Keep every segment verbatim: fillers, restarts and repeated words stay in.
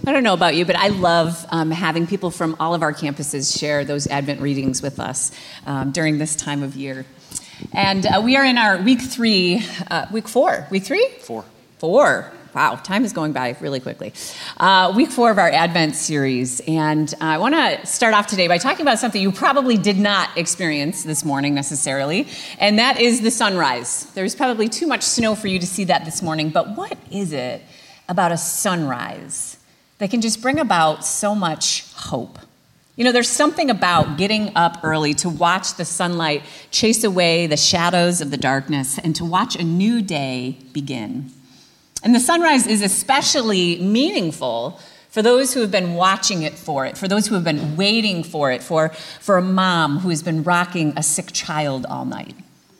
I don't know about you, but I love um, having people from all of our campuses share those Advent readings with us um, during this time of year. And uh, we are in our week three, uh, week four, week three? Four. Four. Wow, time is going by really quickly. Uh, week four of our Advent series. And uh, I want to start off today by talking about something you probably did not experience this morning necessarily, and that is the sunrise. There's probably too much snow for you to see that this morning, but what is it about a sunrise that can just bring about so much hope? You know, there's something about getting up early to watch the sunlight chase away the shadows of the darkness and to watch a new day begin. And the sunrise is especially meaningful for those who have been watching it for it, for those who have been waiting for it, for, for a mom who has been rocking a sick child all night,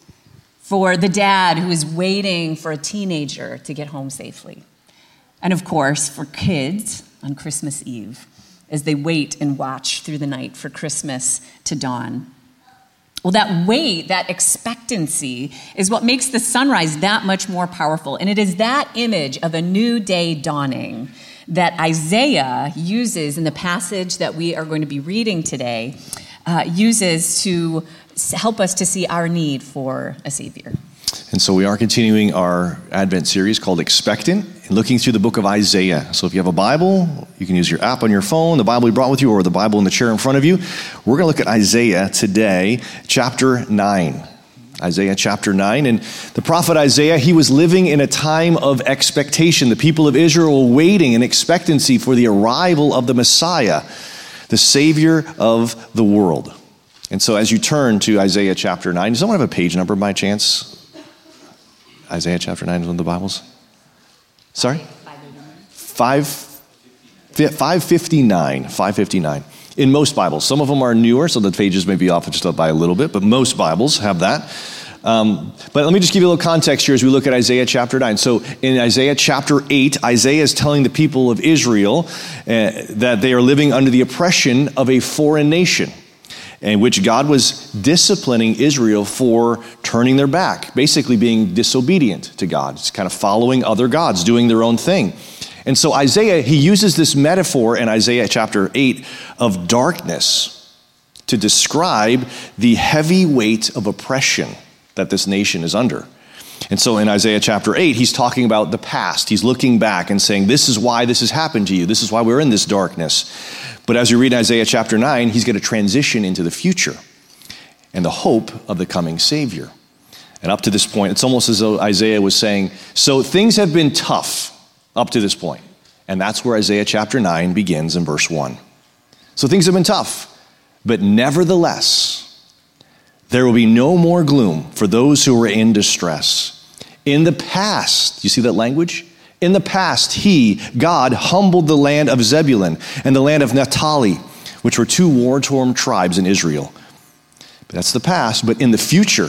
for the dad who is waiting for a teenager to get home safely, and of course, for kids on Christmas Eve as they wait and watch through the night for Christmas to dawn. Well, that wait, that expectancy is what makes the sunrise that much more powerful. And it is that image of a new day dawning that Isaiah uses in the passage that we are going to be reading today, uh, uses to help us to see our need for a Savior. And so we are continuing our Advent series called Expectant, and looking through the book of Isaiah. So if you have a Bible, you can use your app on your phone, the Bible you brought with you, or the Bible in the chair in front of you. We're going to look at Isaiah today, chapter nine. Isaiah chapter nine. And the prophet Isaiah, he was living in a time of expectation. The people of Israel were waiting in expectancy for the arrival of the Messiah, the Savior of the world. And so as you turn to Isaiah chapter nine, does someone have a page number by chance? Isaiah chapter nine is one of the Bibles. Sorry? Five, five fifty-nine. five fifty-nine. In most Bibles. Some of them are newer, so the pages may be off just by a little bit, but most Bibles have that. Um, but let me just give you a little context here as we look at Isaiah chapter nine. So in Isaiah chapter eight, Isaiah is telling the people of Israel uh, that they are living under the oppression of a foreign nation, in which God was disciplining Israel for turning their back, basically being disobedient to God. It's kind of following other gods, doing their own thing. And so Isaiah, he uses this metaphor in Isaiah chapter eight of darkness to describe the heavy weight of oppression that this nation is under. And so in Isaiah chapter eight, he's talking about the past. He's looking back and saying, this is why this has happened to you. This is why we're in this darkness. But as you read Isaiah chapter nine, he's going to transition into the future and the hope of the coming Savior. And up to this point, it's almost as though Isaiah was saying, so things have been tough up to this point. And that's where Isaiah chapter nine begins in verse one. So things have been tough, but nevertheless, there will be no more gloom for those who are in distress. In the past, you see that language? In the past, he, God, humbled the land of Zebulun and the land of Naphtali, which were two war-torn tribes in Israel. But that's the past. But in the future,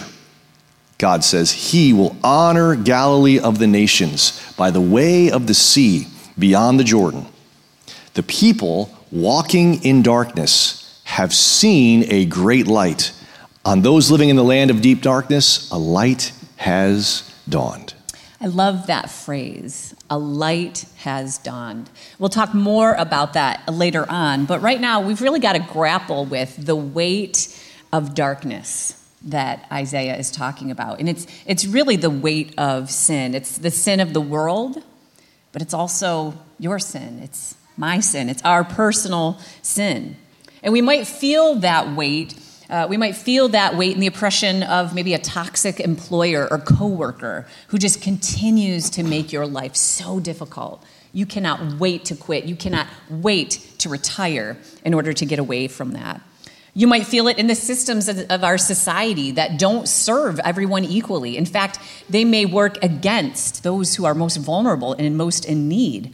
God says he will honor Galilee of the nations by the way of the sea beyond the Jordan. The people walking in darkness have seen a great light. On those living in the land of deep darkness, a light has dawned. I love that phrase, a light has dawned. We'll talk more about that later on, but right now we've really got to grapple with the weight of darkness that Isaiah is talking about. And it's it's really the weight of sin. It's the sin of the world, but it's also your sin. It's my sin. It's our personal sin. And we might feel that weight Uh, we might feel that weight in the oppression of maybe a toxic employer or coworker who just continues to make your life so difficult. You cannot wait to quit. You cannot wait to retire in order to get away from that. You might feel it in the systems of, of our society that don't serve everyone equally. In fact, they may work against those who are most vulnerable and most in need.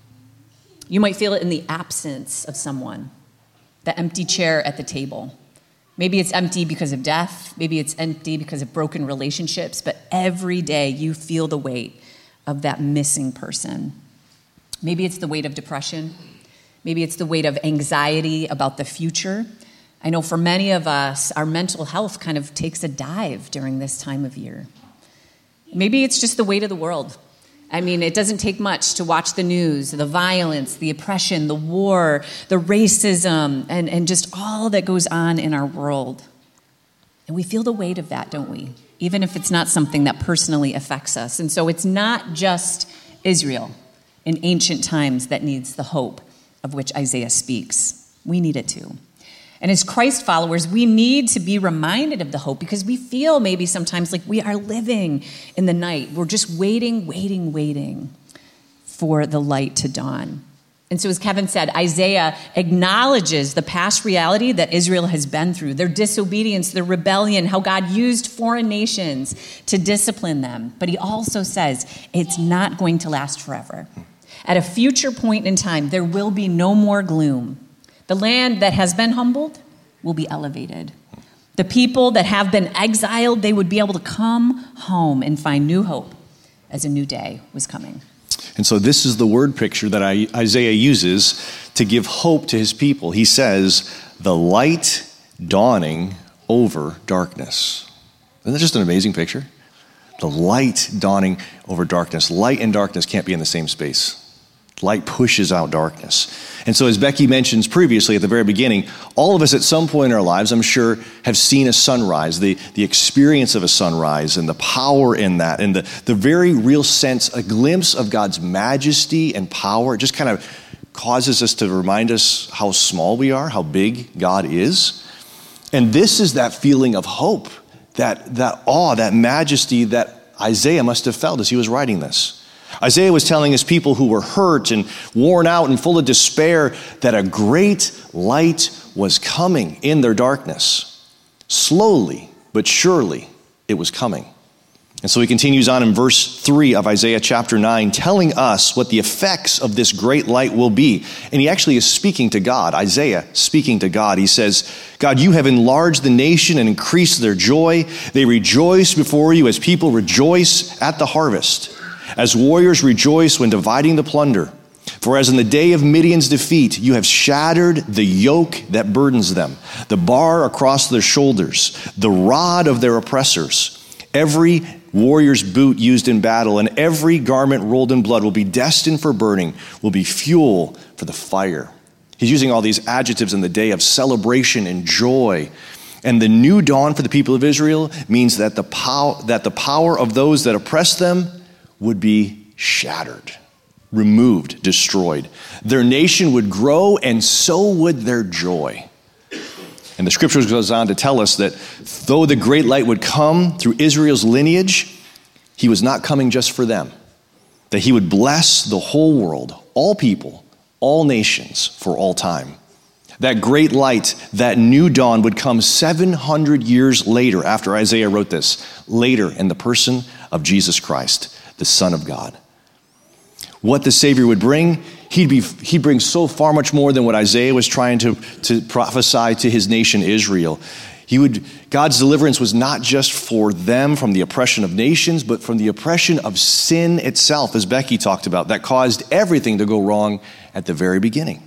You might feel it in the absence of someone, the empty chair at the table. Maybe it's empty because of death. Maybe it's empty because of broken relationships. But every day you feel the weight of that missing person. Maybe it's the weight of depression. Maybe it's the weight of anxiety about the future. I know for many of us, our mental health kind of takes a dive during this time of year. Maybe it's just the weight of the world. I mean, it doesn't take much to watch the news, the violence, the oppression, the war, the racism, and, and just all that goes on in our world. And we feel the weight of that, don't we? Even if it's not something that personally affects us. And so it's not just Israel in ancient times that needs the hope of which Isaiah speaks. We need it too. And as Christ followers, we need to be reminded of the hope because we feel maybe sometimes like we are living in the night. We're just waiting, waiting, waiting for the light to dawn. And so as Kevin said, Isaiah acknowledges the past reality that Israel has been through, their disobedience, their rebellion, how God used foreign nations to discipline them. But he also says it's not going to last forever. At a future point in time, there will be no more gloom. The land that has been humbled will be elevated. The people that have been exiled, they would be able to come home and find new hope as a new day was coming. And so this is the word picture that Isaiah uses to give hope to his people. He says, the light dawning over darkness. Isn't that just an amazing picture? The light dawning over darkness. Light and darkness can't be in the same space. Light pushes out darkness. And so as Becky mentions previously at the very beginning, all of us at some point in our lives, I'm sure, have seen a sunrise, the, the experience of a sunrise and the power in that, and the, the very real sense, a glimpse of God's majesty and power. It just kind of causes us to remind us how small we are, how big God is. And this is that feeling of hope, that, that awe, that majesty that Isaiah must have felt as he was writing this. Isaiah was telling his people who were hurt and worn out and full of despair that a great light was coming in their darkness. Slowly, but surely, it was coming. And so he continues on in verse three of Isaiah chapter nine, telling us what the effects of this great light will be. And he actually is speaking to God, Isaiah speaking to God. He says, God, you have enlarged the nation and increased their joy. They rejoice before you as people rejoice at the harvest, as warriors rejoice when dividing the plunder. For as in the day of Midian's defeat, you have shattered the yoke that burdens them, the bar across their shoulders, the rod of their oppressors. Every warrior's boot used in battle and every garment rolled in blood will be destined for burning, will be fuel for the fire. He's using all these adjectives in the day of celebration and joy. And the new dawn for the people of Israel means that the pow- that the power of those that oppress them would be shattered, removed, destroyed. Their nation would grow, and so would their joy. And the scriptures goes on to tell us that though the great light would come through Israel's lineage, he was not coming just for them. That he would bless the whole world, all people, all nations, for all time. That great light, that new dawn would come seven hundred years later after Isaiah wrote this, later in the person of Jesus Christ, the Son of God. What the Savior would bring, he'd be he'd bring so far much more than what Isaiah was trying to, to prophesy to his nation Israel. He would God's deliverance was not just for them from the oppression of nations, but from the oppression of sin itself, as Becky talked about, that caused everything to go wrong at the very beginning.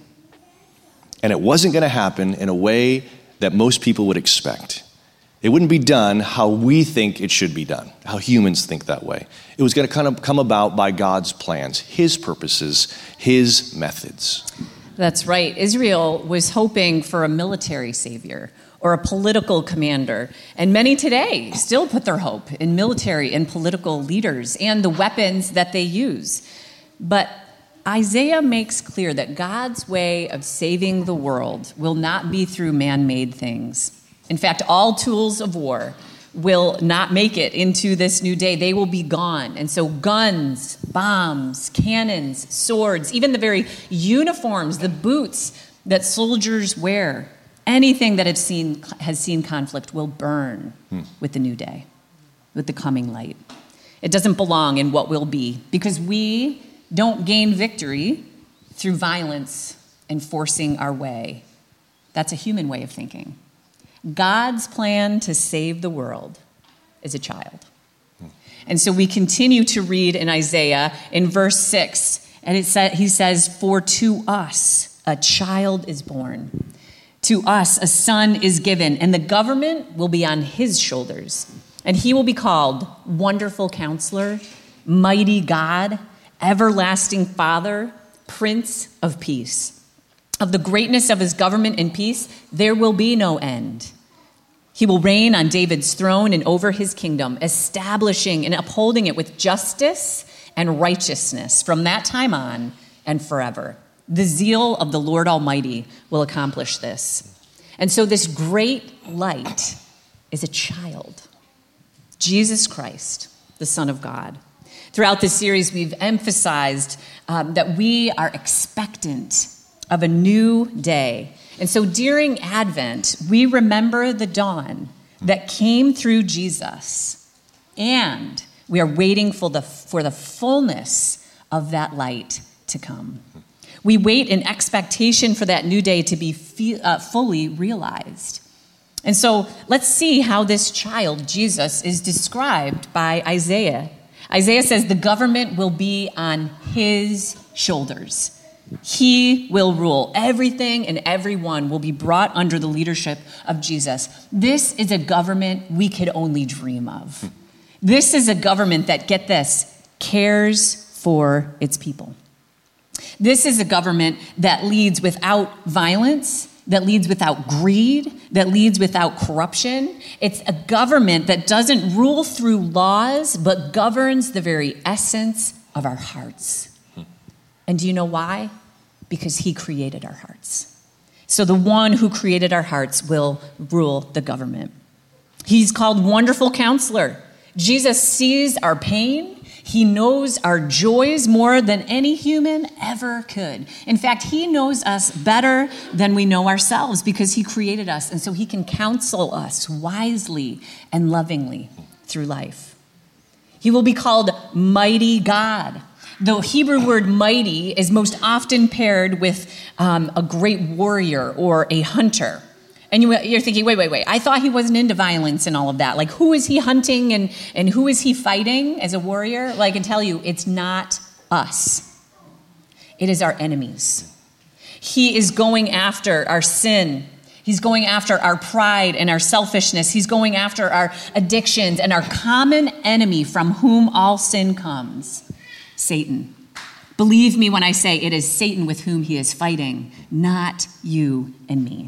And it wasn't going to happen in a way that most people would expect. It wouldn't be done how we think it should be done, how humans think that way. It was going to kind of come about by God's plans, his purposes, his methods. That's right. Israel was hoping for a military savior or a political commander. And many today still put their hope in military and political leaders and the weapons that they use. But Isaiah makes clear that God's way of saving the world will not be through man-made things. In fact, all tools of war will not make it into this new day. They will be gone. And so guns, bombs, cannons, swords, even the very uniforms, the boots that soldiers wear, anything that has seen, has seen conflict will burn hmm. with the new day, with the coming light. It doesn't belong in what will be, because we don't gain victory through violence and forcing our way. That's a human way of thinking. God's plan to save the world is a child. And so we continue to read in Isaiah in verse six, and it sa- he says, "For to us a child is born, to us a son is given, and the government will be on his shoulders. And he will be called Wonderful Counselor, Mighty God, everlasting Father, Prince of Peace. Of the greatness of his government and peace, there will be no end. He will reign on David's throne and over his kingdom, establishing and upholding it with justice and righteousness from that time on and forever. The zeal of the Lord Almighty will accomplish this. And so this great light is a child, Jesus Christ, the Son of God. Throughout this series, we've emphasized um, that we are expectant of a new day. And so during Advent, we remember the dawn that came through Jesus, and we are waiting for the, for the fullness of that light to come. We wait in expectation for that new day to be fe- uh, fully realized. And so let's see how this child, Jesus, is described by Isaiah. Isaiah says the government will be on his shoulders. He will rule. Everything and everyone will be brought under the leadership of Jesus. This is a government we could only dream of. This is a government that, get this, cares for its people. This is a government that leads without violence, that leads without greed, that leads without corruption. It's a government that doesn't rule through laws, but governs the very essence of our hearts. And do you know why? Because he created our hearts. So the one who created our hearts will rule the government. He's called Wonderful Counselor. Jesus sees our pain. He knows our joys more than any human ever could. In fact, he knows us better than we know ourselves because he created us. And so he can counsel us wisely and lovingly through life. He will be called Mighty God. The Hebrew word mighty is most often paired with um, a great warrior or a hunter. And you, you're thinking, wait, wait, wait. I thought he wasn't into violence and all of that. Like, who is he hunting and, and who is he fighting as a warrior? Well, I can tell you, it's not us. It is our enemies. He is going after our sin. He's going after our pride and our selfishness. He's going after our addictions and our common enemy from whom all sin comes. Satan. Believe me when I say it is Satan with whom he is fighting, not you and me.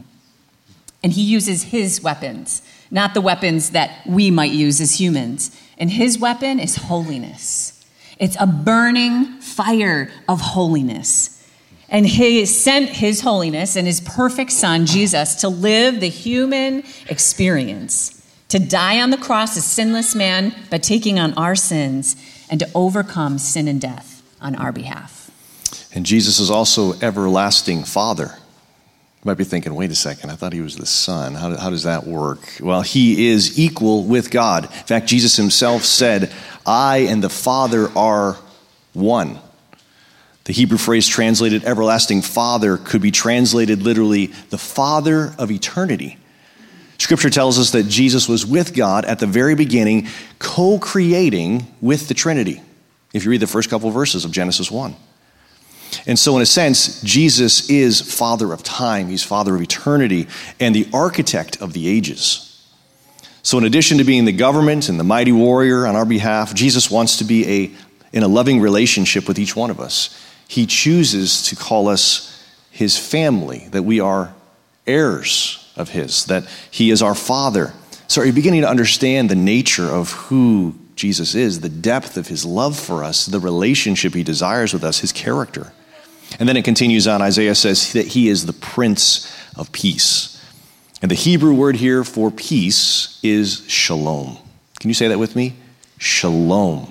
And he uses his weapons, not the weapons that we might use as humans. And his weapon is holiness. It's a burning fire of holiness. And he sent his holiness and his perfect son, Jesus, to live the human experience, to die on the cross as sinless man by taking on our sins, and to overcome sin and death on our behalf. And Jesus is also everlasting Father. You might be thinking, wait a second, I thought he was the Son. How, how does that work? Well, he is equal with God. In fact, Jesus himself said, I and the Father are one. The Hebrew phrase translated everlasting Father could be translated literally the Father of eternity. Scripture tells us that Jesus was with God at the very beginning, co-creating with the Trinity, if you read the first couple of verses of Genesis one. And so in a sense, Jesus is Father of time, he's Father of eternity, and the architect of the ages. So in addition to being the government and the mighty warrior on our behalf, Jesus wants to be a in a loving relationship with each one of us. He chooses to call us his family, that we are heirs of his, that he is our Father. So are you beginning to understand the nature of who Jesus is, the depth of his love for us, the relationship he desires with us, his character? And then it continues on. Isaiah says that he is the Prince of Peace. And the Hebrew word here for peace is shalom. Can you say that with me? Shalom.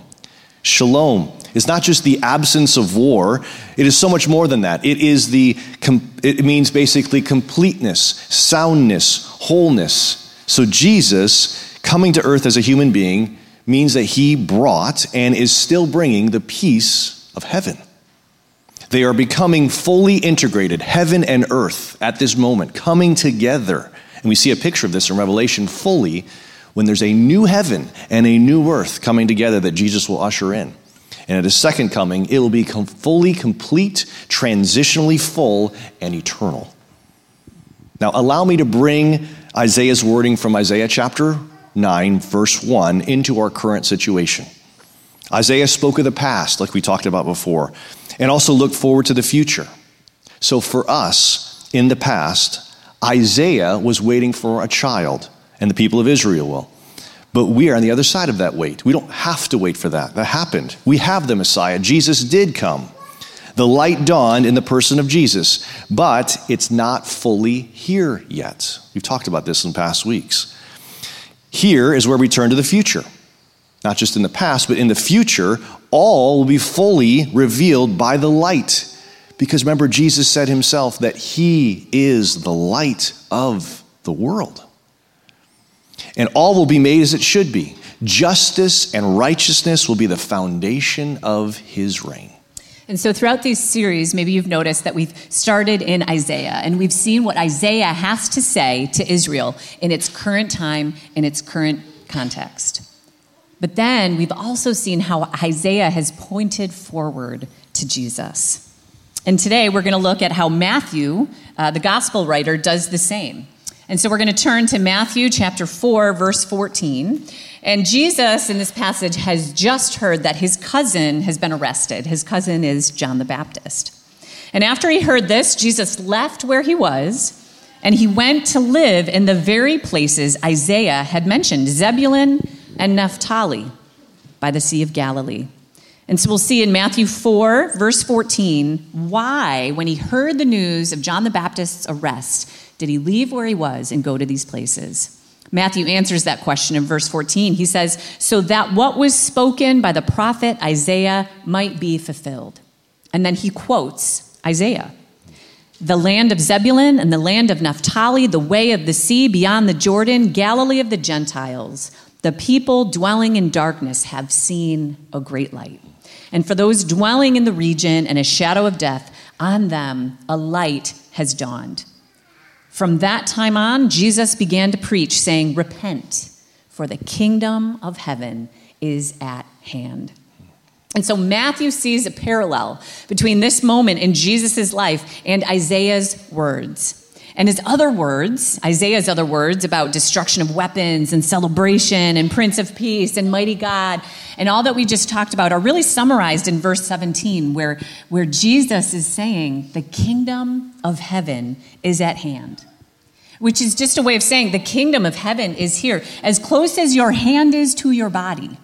Shalom is not just the absence of war. It is so much more than that. It is the, it means basically completeness, soundness, wholeness. So Jesus, coming to earth as a human being, means that he brought and is still bringing the peace of heaven. They are becoming fully integrated, heaven and earth at this moment, coming together. And we see a picture of this in Revelation fully when there's a new heaven and a new earth coming together that Jesus will usher in. And at his second coming, it will be com- fully complete, transitionally full, and eternal. Now, allow me to bring Isaiah's wording from Isaiah chapter nine, verse one, into our current situation. Isaiah spoke of the past, like we talked about before, and also looked forward to the future. So for us, in the past, Isaiah was waiting for a child, and the people of Israel will. But we are on the other side of that wait. We don't have to wait for that. That happened. We have the Messiah. Jesus did come. The light dawned in the person of Jesus, but it's not fully here yet. We've talked about this in past weeks. Here is where we turn to the future. Not just in the past, but in the future, all will be fully revealed by the light. Because remember, Jesus said himself that he is the light of the world. And all will be made as it should be. Justice and righteousness will be the foundation of his reign. And so throughout these series, maybe you've noticed that we've started in Isaiah, and we've seen what Isaiah has to say to Israel in its current time, in its current context. But then we've also seen how Isaiah has pointed forward to Jesus. And today we're going to look at how Matthew, uh, the gospel writer, does the same. And so we're going to turn to Matthew chapter four, verse fourteen. And Jesus, in this passage, has just heard that his cousin has been arrested. His cousin is John the Baptist. And after he heard this, Jesus left where he was, and he went to live in the very places Isaiah had mentioned, Zebulun and Naphtali, by the Sea of Galilee. And so we'll see in Matthew four, verse fourteen, why, when he heard the news of John the Baptist's arrest, did he leave where he was and go to these places? Matthew answers that question in verse fourteen. He says, so that what was spoken by the prophet Isaiah might be fulfilled. And then he quotes Isaiah. The land of Zebulun and the land of Naphtali, the way of the sea beyond the Jordan, Galilee of the Gentiles, the people dwelling in darkness have seen a great light. And for those dwelling in the region and a shadow of death, on them a light has dawned. From that time on, Jesus began to preach, saying, repent, for the kingdom of heaven is at hand. And so Matthew sees a parallel between this moment in Jesus' life and Isaiah's words. And his other words, Isaiah's other words about destruction of weapons and celebration and Prince of Peace and mighty God and all that we just talked about are really summarized in verse seventeen, where, where Jesus is saying the kingdom of heaven is at hand, which is just a way of saying the kingdom of heaven is here, as close as your hand is to your body.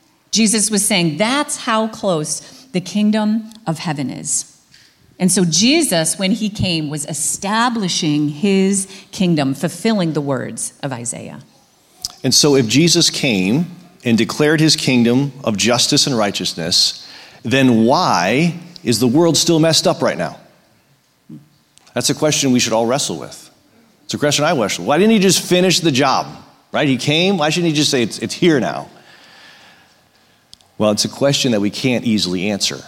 Jesus was saying that's how close the kingdom of heaven is. And so Jesus, when he came, was establishing his kingdom, fulfilling the words of Isaiah. And so if Jesus came and declared his kingdom of justice and righteousness, then why is the world still messed up right now? That's a question we should all wrestle with. It's a question I wrestle. Why didn't he just finish the job? Right? He came. Why shouldn't he just say it's, it's here now? Well, it's a question that we can't easily answer.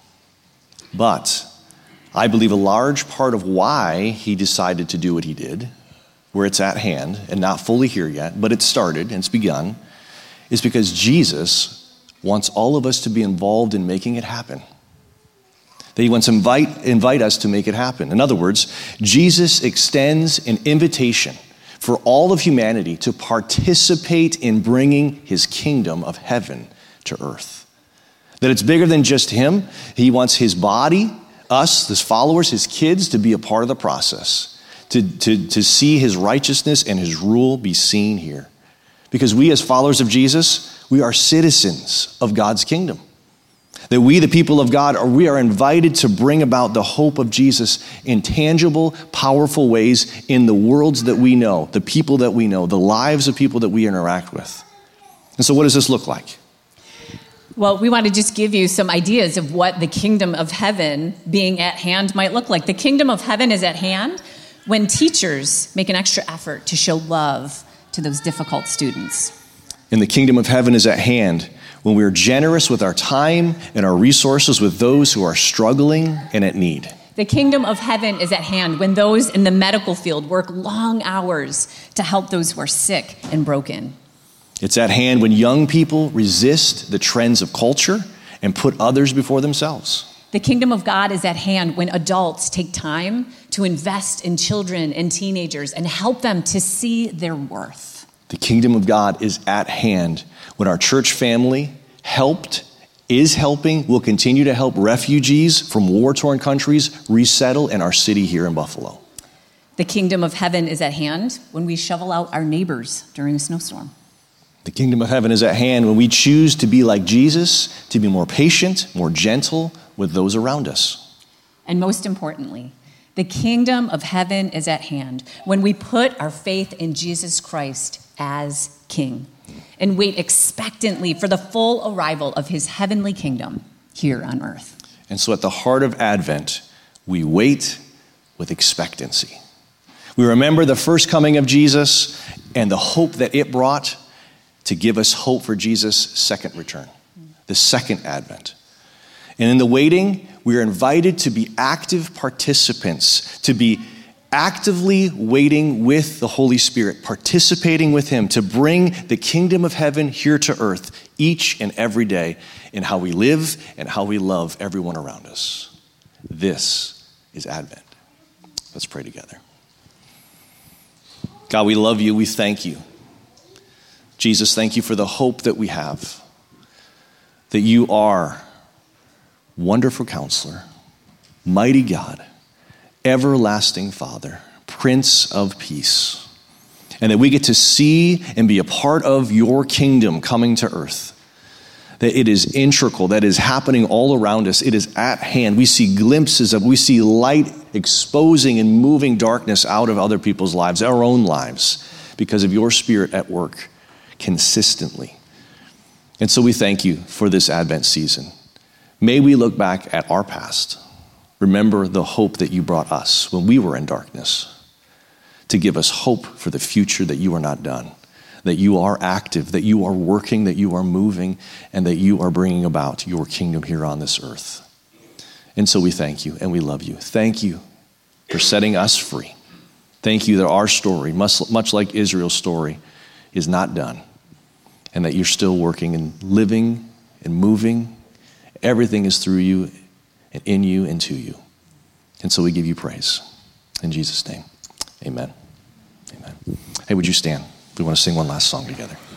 But I believe a large part of why he decided to do what he did, where it's at hand and not fully here yet, but it's started and it's begun, is because Jesus wants all of us to be involved in making it happen. That he wants to invite, invite us to make it happen. In other words, Jesus extends an invitation for all of humanity to participate in bringing his kingdom of heaven to earth. That it's bigger than just him. He wants his body, us, his followers, his kids, to be a part of the process, to, to, to see his righteousness and his rule be seen here. Because we as followers of Jesus, we are citizens of God's kingdom. That we, the people of God, are we are invited to bring about the hope of Jesus in tangible, powerful ways in the worlds that we know, the people that we know, the lives of people that we interact with. And so what does this look like? Well, we want to just give you some ideas of what the kingdom of heaven being at hand might look like. The kingdom of heaven is at hand when teachers make an extra effort to show love to those difficult students. And the kingdom of heaven is at hand when we are generous with our time and our resources with those who are struggling and at need. The kingdom of heaven is at hand when those in the medical field work long hours to help those who are sick and broken. It's at hand when young people resist the trends of culture and put others before themselves. The kingdom of God is at hand when adults take time to invest in children and teenagers and help them to see their worth. The kingdom of God is at hand when our church family helped is helping, will continue to help refugees from war-torn countries resettle in our city here in Buffalo. The kingdom of heaven is at hand when we shovel out our neighbors during a snowstorm. The kingdom of heaven is at hand when we choose to be like Jesus, to be more patient, more gentle with those around us. And most importantly, the kingdom of heaven is at hand when we put our faith in Jesus Christ as King and wait expectantly for the full arrival of his heavenly kingdom here on earth. And so at the heart of Advent, we wait with expectancy. We remember the first coming of Jesus and the hope that it brought to give us hope for Jesus' second return, the second Advent. And in the waiting, we are invited to be active participants, to be actively waiting with the Holy Spirit, participating with him to bring the kingdom of heaven here to earth each and every day in how we live and how we love everyone around us. This is Advent. Let's pray together. God, we love you. We thank you. Jesus, thank you for the hope that we have, that you are wonderful counselor, mighty God, everlasting Father, Prince of Peace, and that we get to see and be a part of your kingdom coming to earth, that it is integral, that is happening all around us. It is at hand. We see glimpses of, we see light exposing and moving darkness out of other people's lives, our own lives, because of your Spirit at work consistently. And so we thank you for this Advent season. May we look back at our past, remember the hope that you brought us when we were in darkness, to give us hope for the future, that you are not done, that you are active, that you are working, that you are moving, and that you are bringing about your kingdom here on this earth. And so we thank you and we love you. Thank you for setting us free. Thank you that our story, much, much like Israel's story, is not done, and that you're still working and living and moving. Everything is through you and in you and to you. And so we give you praise. In Jesus' name, amen. Amen. Hey, would you stand? We want to sing one last song together.